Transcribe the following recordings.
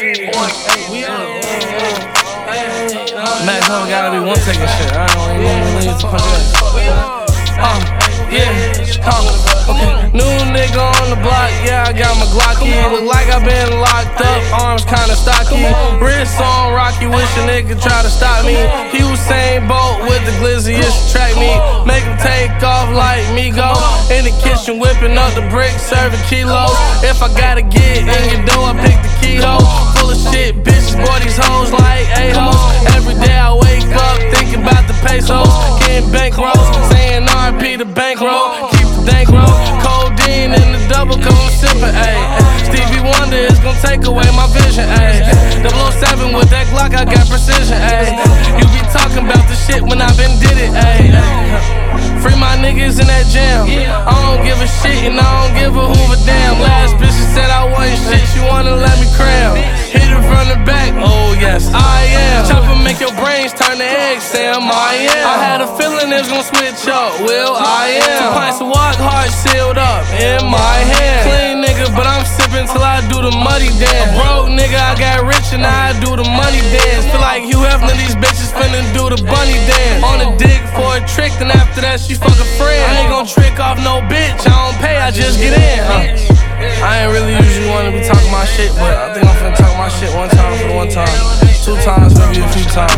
Max Hub gotta be one taking shit. I don't even leave to punch okay. New nigga on the block, yeah, I got my Glocky. Look like I been locked up, arms kinda stocky. Wrist on Rocky, wish a nigga try to stop me. He was Usain Bolt with the glizzy, it's track me. Make him take off like me go. In the kitchen whipping up the bricks, serving kilos. If I gotta get in your door, I pick the keyhole. Full of shit, bitches, boy, these hoes like a-hoes. Every day I wake up thinking about the pesos. Getting bankrolls, saying RP the bankroll. Keep the bankroll, codeine in the double cup, I'm sipping, ayy. Stevie Wonder is gon' take away my vision, ayy. 007 with that Glock, I got precision, ayy. You be talking about the shit when I been did it, ayy. Free my niggas in that jam. I don't give a shit and I don't give a hoover damn. Last bitch said I wasn't shit, she wanna let me cram. Hit it from the back, oh yes, I am. Chopper make your brains turn to eggs, Sam, I am. I had a feeling it was gon' switch up, well, I am. 2 pints of walk hard sealed up in my hand. Clean nigga, but I'm sipping till I do the muddy dance. Broke nigga, I got rich and I do the money dance. Feel like Hugh Hefner, these bitches finna do the bunny dance. On the dick for a trick, then after that she fuck a friend. I ain't gon' trick off no bitch, I don't pay, I just get in. I ain't really usually wanna be talking my shit, but I think I'm finna talk my shit one time for the one time. 2 times, maybe a few times.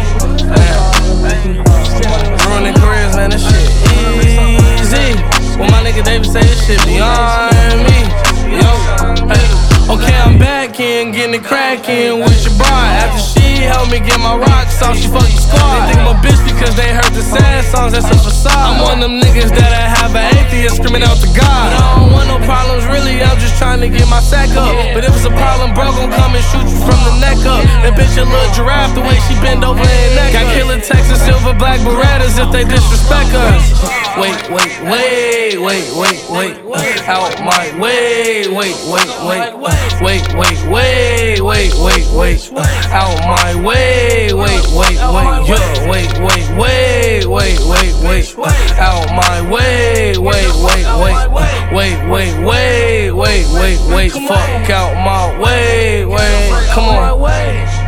Ruining careers, man, this shit easy. When my nigga David say this shit beyond me. Yo, hey. Okay, I'm back in, getting it crackin' with your bride. After she helped me get my rocks off, she fucked the squad. They think I'm a bitch because they heard the sad songs, that's a facade. I'm one of them niggas that I have an atheist screaming out to God. But I don't want no problems, really, I'm just trying to get my sack up. But if it's a problem, bro, gon' come and shoot you from the neck up. That bitch a little giraffe, the way she bend over and neck. Got killer Texas silver black Berettas if they disrespect us. Wait, out my way, wait, out my way, wait, out my way, fuck out my way, come on.